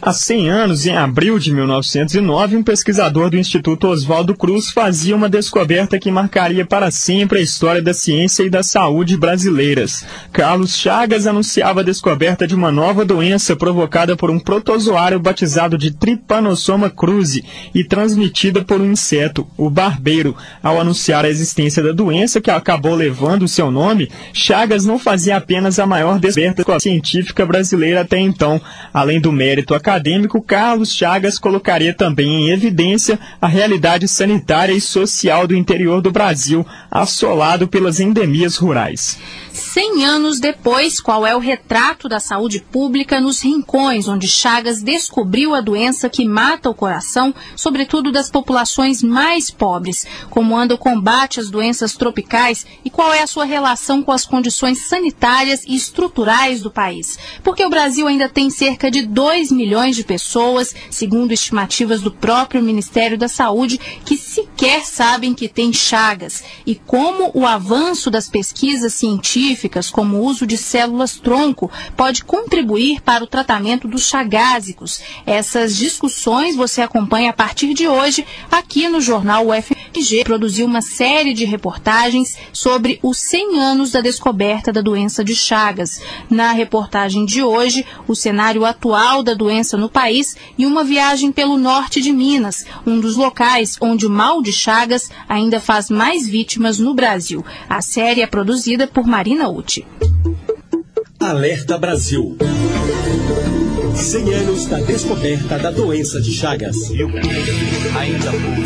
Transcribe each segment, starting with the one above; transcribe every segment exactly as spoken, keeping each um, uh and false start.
Há cem anos, em abril de mil novecentos e nove, um pesquisador do Instituto Oswaldo Cruz fazia uma descoberta que marcaria para sempre a história da ciência e da saúde brasileiras. Carlos Chagas anunciava a descoberta de uma nova doença provocada por um protozoário batizado de Trypanosoma cruzi e transmitida por um inseto, o barbeiro. Ao anunciar a existência da doença que acabou levando o seu nome, Chagas não fazia apenas a maior descoberta científica brasileira até então. Além do mérito acadêmico, Carlos Chagas colocaria também em evidência a realidade sanitária e social do interior do Brasil, assolado pelas endemias rurais. Cem anos depois, qual é o retrato da saúde pública nos rincões onde Chagas descobriu a doença que mata o coração, sobretudo das populações mais pobres? Como anda o combate às doenças tropicais e qual é a sua relação com as condições sanitárias e estruturais do país? Porque o Brasil ainda tem cerca de dois milhões de pessoas, segundo estimativas do próprio Ministério da Saúde, que sequer sabem que tem Chagas. E como o avanço das pesquisas científicas, como o uso de células-tronco, pode contribuir para o tratamento dos chagásicos. Essas discussões você acompanha a partir de hoje aqui no jornal U F M G. Produziu uma série de reportagens sobre os cem anos da descoberta da doença de Chagas. Na reportagem de hoje, o cenário atual da doença no país e uma viagem pelo norte de Minas, um dos locais onde o mal de Chagas ainda faz mais vítimas no Brasil. A série é produzida por Marina Uti. Alerta Brasil. cem anos da descoberta da doença de Chagas. E o ainda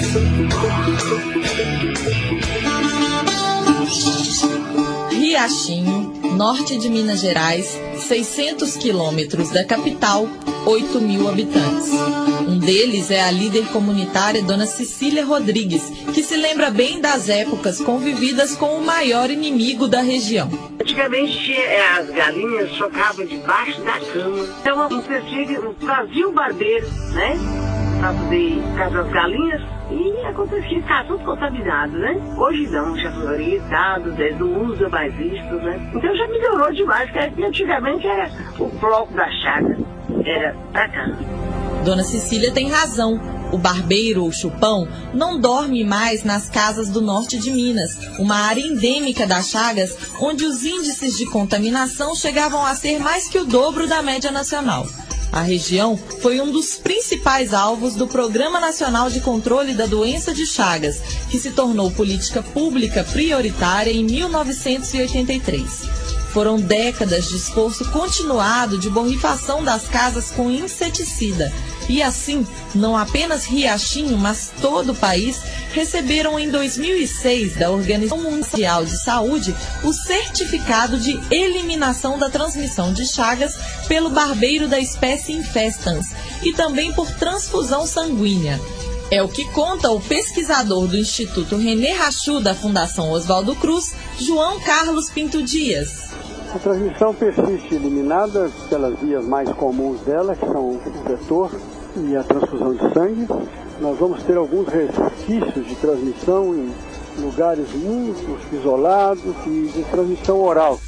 Riachinho, norte de Minas Gerais, seiscentos quilômetros da capital, oito mil habitantes. Um deles é a líder comunitária Dona Cecília Rodrigues, que se lembra bem das épocas convividas com o maior inimigo da região. Antigamente as galinhas chocavam debaixo da cama. Então você fazia o barbeiro, né? Para poder casar as galinhas e acontecia, ficar tudo contaminado, né? Hoje não, já foi orientado, né? Não usa mais isso, né? Então já melhorou demais, porque antigamente era o bloco da Chagas, era pra cá. Dona Cecília tem razão. O barbeiro ou chupão não dorme mais nas casas do norte de Minas, uma área endêmica da Chagas, onde os índices de contaminação chegavam a ser mais que o dobro da média nacional. A região foi um dos principais alvos do Programa Nacional de Controle da Doença de Chagas, que se tornou política pública prioritária em mil novecentos e oitenta e três. Foram décadas de esforço continuado de borrifação das casas com inseticida. E assim, não apenas Riachinho, mas todo o país receberam em dois mil e seis da Organização Mundial de Saúde o certificado de eliminação da transmissão de Chagas pelo barbeiro da espécie infestans e também por transfusão sanguínea. É o que conta o pesquisador do Instituto René Rachou da Fundação Oswaldo Cruz, João Carlos Pinto Dias. A transmissão persiste eliminada pelas vias mais comuns dela, que são o vetor e a transfusão de sangue. Nós vamos ter alguns resquícios de transmissão em lugares muito isolados e de transmissão oral.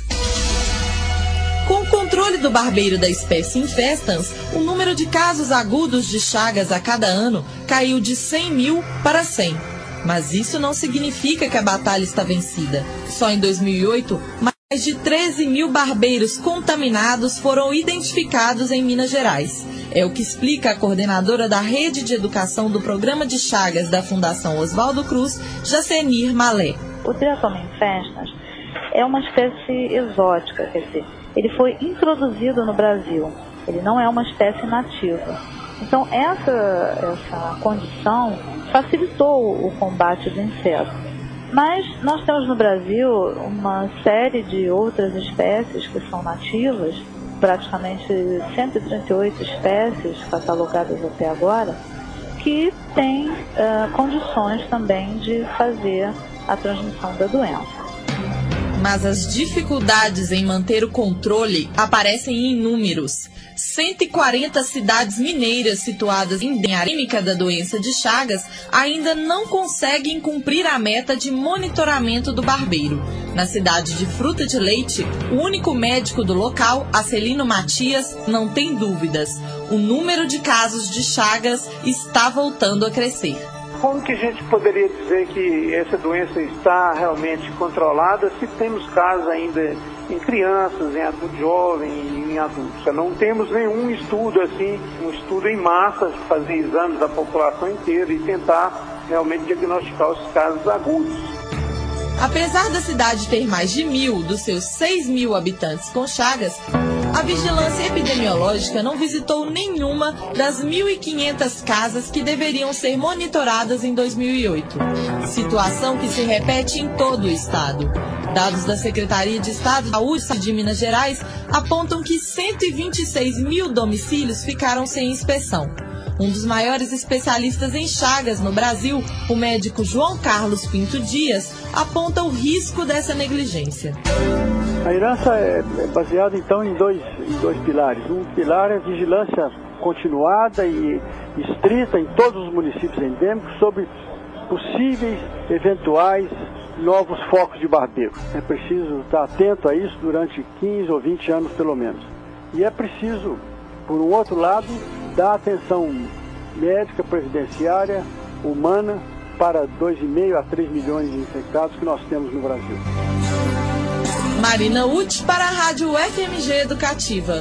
Com o controle do barbeiro da espécie infestans, o número de casos agudos de Chagas a cada ano caiu de cem mil para cem. Mas isso não significa que a batalha está vencida. Só em dois mil e oito, mais de treze mil barbeiros contaminados foram identificados em Minas Gerais. É o que explica a coordenadora da Rede de Educação do Programa de Chagas da Fundação Oswaldo Cruz, Jacenir Malé. O Trypanosoma infestans é uma espécie exótica, quer dizer, ele foi introduzido no Brasil, ele não é uma espécie nativa. Então essa, essa condição facilitou o combate do inseto. Mas nós temos no Brasil uma série de outras espécies que são nativas, praticamente cento e trinta e oito espécies catalogadas até agora, que têm uh, condições também de fazer a transmissão da doença. Mas as dificuldades em manter o controle aparecem em números. cento e quarenta cidades mineiras situadas em área endêmica da doença de Chagas ainda não conseguem cumprir a meta de monitoramento do barbeiro. Na cidade de Fruta de Leite, o único médico do local, Acelino Matias, não tem dúvidas. o número de casos de Chagas está voltando a crescer. Como que a gente poderia dizer que essa doença está realmente controlada se temos casos ainda em crianças, em adulto jovem e em adultos? Não temos nenhum estudo assim, um estudo em massa, fazer exames da população inteira e tentar realmente diagnosticar os casos agudos. Apesar da cidade ter mais de mil dos seus seis mil habitantes com Chagas, a vigilância epidemiológica não visitou nenhuma das mil e quinhentas casas que deveriam ser monitoradas em dois mil e oito. Situação que se repete em todo o estado. Dados da Secretaria de Estado de Saúde de Minas Gerais apontam que cento e vinte e seis mil domicílios ficaram sem inspeção. Um dos maiores especialistas em Chagas no Brasil, o médico João Carlos Pinto Dias, aponta o risco dessa negligência. A herança é baseada então em dois, em dois pilares. Um pilar é vigilância continuada e estrita em todos os municípios endêmicos sobre possíveis, eventuais, novos focos de barbeiro. É preciso estar atento a isso durante quinze ou vinte anos pelo menos. E é preciso, por um outro lado, dar atenção médica, previdenciária, humana, para dois vírgula cinco a três milhões de infectados que nós temos no Brasil. Marina Uth para a Rádio F M G Educativa.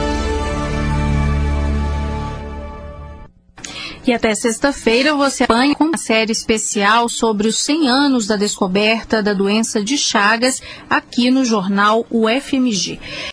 E até sexta-feira você acompanha com uma série especial sobre os cem anos da descoberta da doença de Chagas aqui no jornal U F M G.